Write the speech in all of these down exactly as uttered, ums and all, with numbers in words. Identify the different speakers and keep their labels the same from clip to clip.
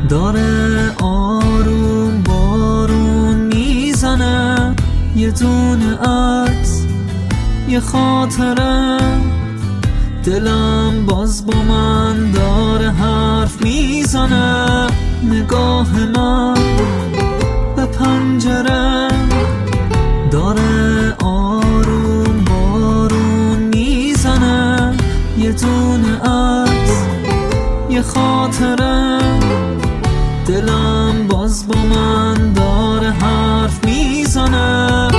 Speaker 1: داره آروم بارون میزنه، یه دونه عکس یه خاطره، دلم باز با من داره حرف میزنه. نگاه من به پنجره داره آروم بارون میزنه، یه دونه عکس یه خاطره، دلم باز با من داره حرف میزنه.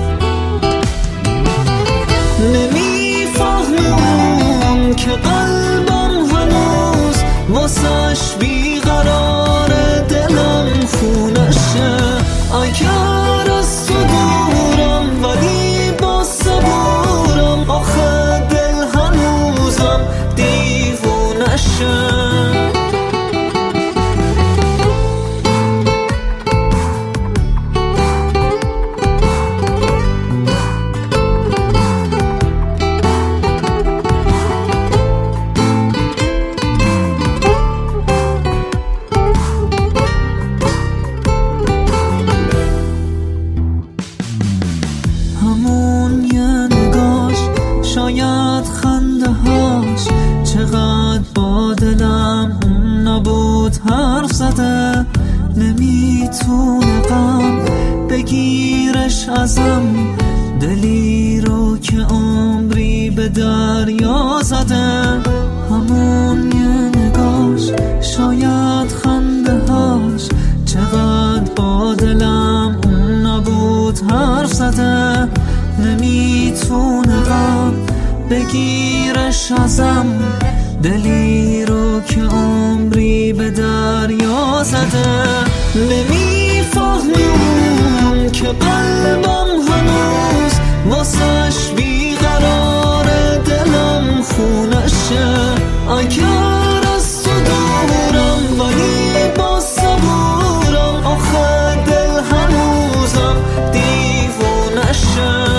Speaker 1: نمیفهمم که قلبم هنوز واسش بیقراره، دلم خونشه اگر از تو دورم، ولی با صبورم آخه دل هنوزم دیوونشه. همون یه نگاش، شاید خنده هاش، چقدر با دلم اون نبود حرف زده. نمیتونه غم بگیرش ازم، دلی رو که عمری به دریا زده. همون یه نگاش، شاید خنده هاش، چقدر با دلم اون نبود حرف زده. نمیتونه غم بگیرش ازم، دلی رو که عمری به دریا زده. نمیفهمم که قلبم هنوز واسش بیقراره، دلم خونشه اگر از تو دورم، ولی با صبورم آخه دل هنوزم دیوونشه.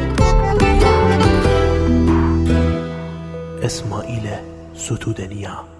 Speaker 2: اسماعیل ستودنیا.